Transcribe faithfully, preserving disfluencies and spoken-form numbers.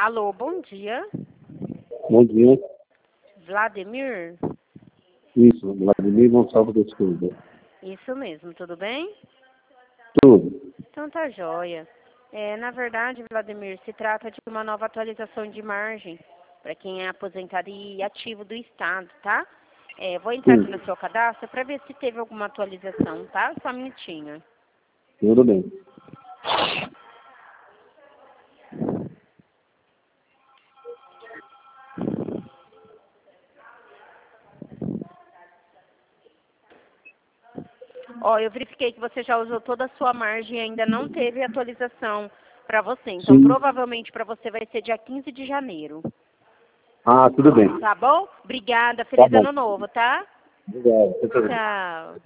Alô, bom dia. Bom dia. Vladimir? Isso, Vladimir Gonçalves da Silva. Isso mesmo, tudo bem? Tudo. Então tá joia. É, na verdade, Vladimir, se trata de uma nova atualização de margem para quem é aposentado e ativo do Estado, tá? É, vou entrar aqui Sim, no seu cadastro para ver se teve alguma atualização, tá? Só um minutinho. tudo bem. Ó, eu verifiquei que você já usou toda a sua margem e ainda não teve atualização para você. Então, Sim. provavelmente para você vai ser dia quinze de janeiro. Ah, tudo bem. Tá bom? Obrigada. Tá Feliz bom. ano novo, tá? Obrigado. Tchau.